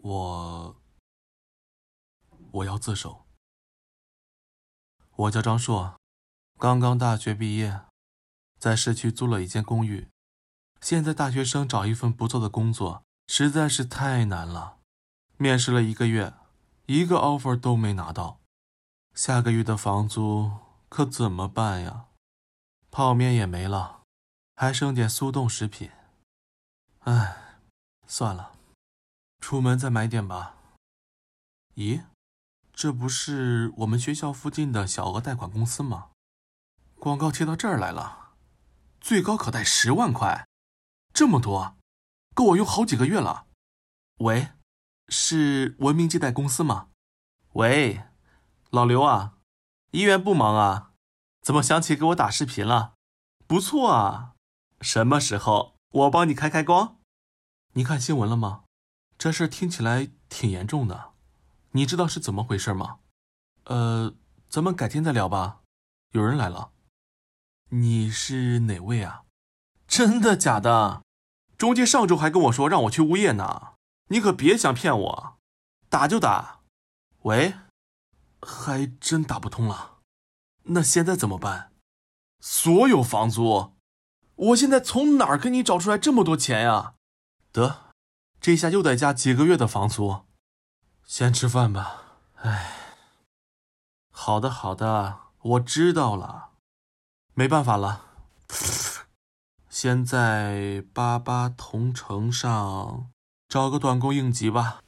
我要自首。我叫张硕，刚刚大学毕业，在市区租了一间公寓。现在大学生找一份不错的工作实在是太难了，面试了1个月，一个 offer 都没拿到。下个月的房租可怎么办呀？泡面也没了，还剩点速冻食品。唉，算了，出门再买点吧。咦，这不是我们学校附近的小额贷款公司吗？广告贴到这儿来了，最高可贷10万块，这么多，够我用好几个月了。喂，是文明借贷公司吗？喂，老刘啊，医院不忙啊？怎么想起给我打视频了？不错啊，什么时候我帮你开开光？你看新闻了吗？这事听起来挺严重的，你知道是怎么回事吗？咱们改天再聊吧。有人来了。你是哪位啊？真的假的？中介上周还跟我说让我去物业呢，你可别想骗我。打就打。喂，还真打不通了。那现在怎么办？所有房租？我现在从哪儿给你找出来这么多钱呀？得，这下又得加几个月的房租。先吃饭吧。唉。好的好的，我知道了。没办法了，先在88同城上找个短工应急吧。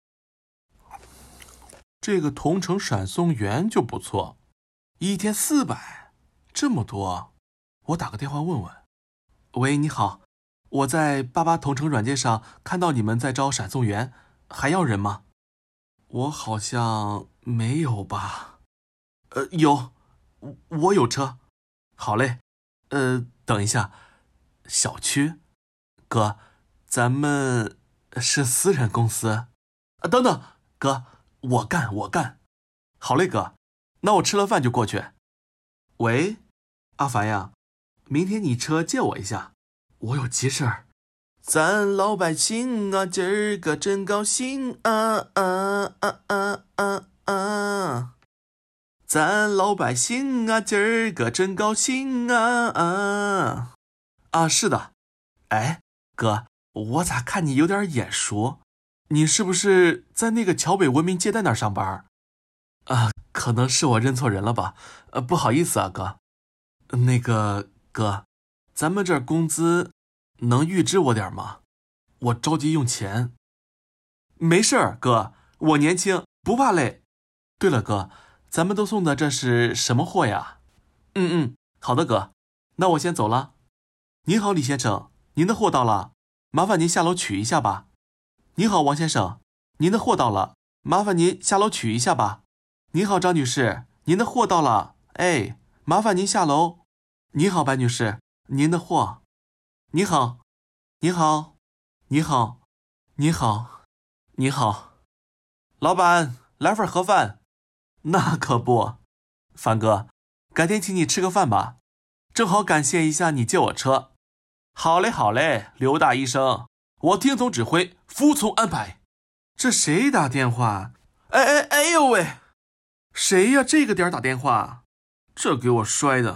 这个同城闪送员就不错，1天400，这么多。我打个电话问问。喂，你好，我在88同城软件上看到你们在招闪送员，还要人吗？我好像没有吧。有，我有车。好嘞，等一下，小区？哥，咱们是私人公司。等等，哥，我干。好嘞，哥，那我吃了饭就过去。喂，阿凡呀，明天你车借我一下，我有急事儿。咱老百姓啊，今儿个真高兴啊啊啊啊啊啊！咱老百姓啊，今儿个真高兴啊！是的。哎，哥，我咋看你有点眼熟？你是不是在那个桥北文明借贷那儿上班？可能是我认错人了吧？不好意思啊，哥。那个哥，咱们这儿工资能预支我点吗？我着急用钱。没事儿，哥，我年轻，不怕累。对了，哥，咱们都送的这是什么货呀？好的，哥，那我先走了。您好，李先生，您的货到了，麻烦您下楼取一下吧。您好，王先生，您的货到了，麻烦您下楼取一下吧。您好，张女士，您的货到了，麻烦您下楼。您好，白女士，您的货。你好，你好，你好，你好，你好。老板，来份盒饭。那可不，凡哥，改天请你吃个饭吧，正好感谢一下你借我车。好嘞好嘞，刘大医生，我听从指挥，服从安排。这谁打电话？哎呦喂，谁呀？这个点打电话，这给我摔的。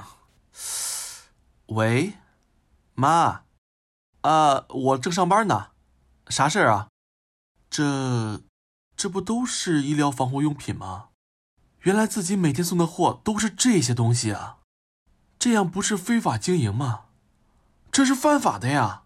喂，妈，我正上班呢，啥事儿啊？这不都是医疗防护用品吗？原来自己每天送的货都是这些东西啊，这样不是非法经营吗？这是犯法的呀！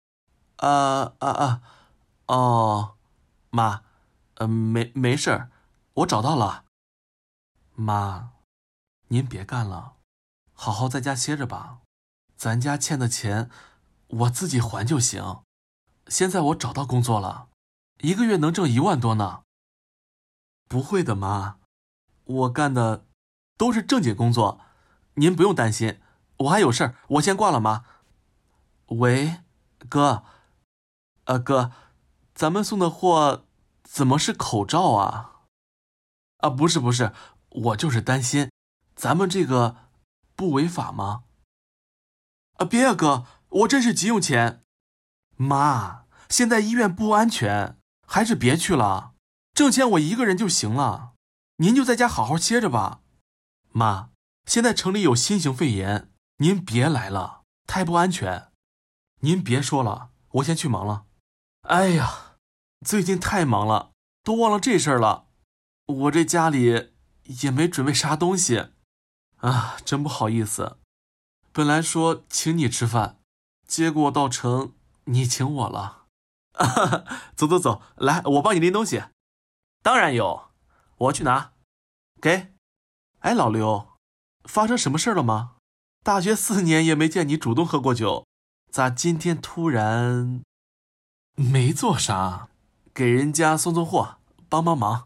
妈，没事儿，我找到了。妈，您别干了，好好在家歇着吧。咱家欠的钱，我自己还就行。现在我找到工作了，1个月能挣1万多呢。不会的，妈，我干的都是正经工作，您不用担心。我还有事儿，我先挂了，妈。喂，哥，哥，咱们送的货怎么是口罩啊？不是，我就是担心，咱们这个不违法吗？别啊，哥，我真是急用钱。妈，现在医院不安全， 还是别去了，挣钱我一个人就行了，您就在家好好歇着吧。妈，现在城里有新型肺炎，您别来了，太不安全。您别说了，我先去忙了。哎呀，最近太忙了，都忘了这事儿了。我这家里也没准备啥东西啊，真不好意思。本来说请你吃饭，结果到城你请我了。走走走，来，我帮你拎东西。当然有，我去拿。给。哎，老刘，发生什么事了吗？大学4年也没见你主动喝过酒，咋今天突然？没做啥，给人家送送货，帮帮忙。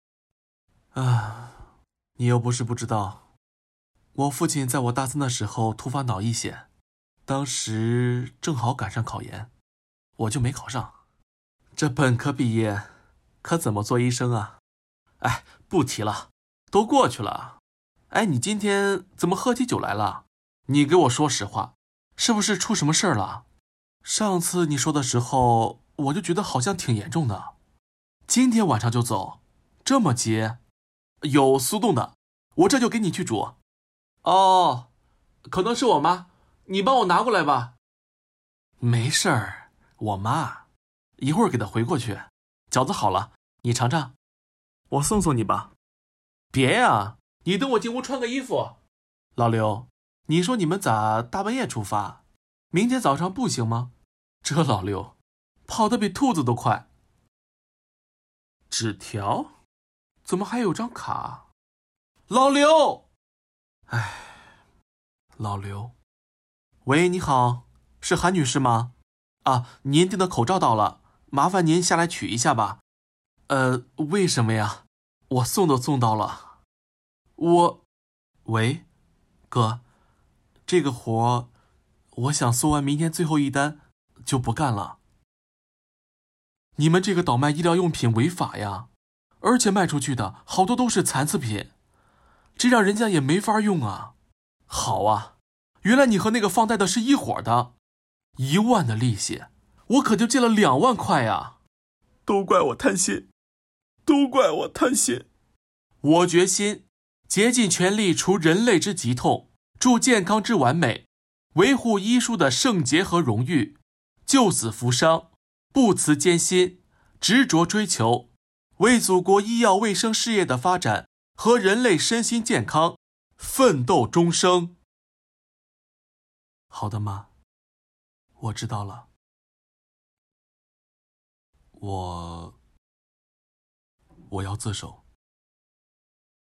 啊，你又不是不知道，我父亲在我大3的时候突发脑溢血，当时正好赶上考研，我就没考上。这本科毕业，可怎么做医生啊？哎，不提了，都过去了。哎，你今天怎么喝起酒来了？你给我说实话，是不是出什么事儿了？上次你说的时候，我就觉得好像挺严重的。今天晚上就走，这么急？有速冻的，我这就给你去煮。哦，可能是我妈，你帮我拿过来吧。没事儿，我妈，一会儿给她回过去。饺子好了，你尝尝。我送送你吧。别呀，你等我进屋穿个衣服。老刘，你说你们咋大半夜出发？明天早上不行吗？这老刘，跑得比兔子都快。纸条？怎么还有张卡？老刘！哎，老刘。喂，你好，是韩女士吗？啊，您订的口罩到了，麻烦您下来取一下吧。为什么呀？我送都送到了。喂，哥，这个活，我想送完明天最后一单就不干了。你们这个倒卖医疗用品违法呀，而且卖出去的好多都是残次品，这让人家也没法用啊。好啊，原来你和那个放贷的是一伙的，1万的利息，我可就借了2万块呀。都怪我贪心，都怪我贪心。我决心竭尽全力除人类之疾痛，助健康之完美，维护医书的圣洁和荣誉，救死扶伤，不辞艰辛，执着追求，为祖国医药卫生事业的发展和人类身心健康奋斗终生。好的，妈，我知道了。我要自首。